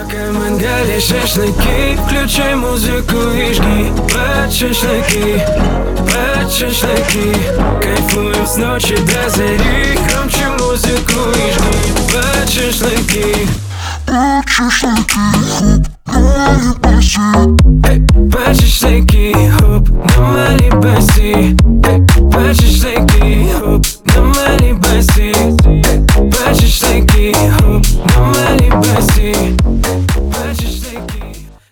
Пока мангали шашлыки, включай музыку и жги. Под шашлыки, кайфуем с ночи до зари. Громче музыку и жги. Под шашлыки, под шашлыки.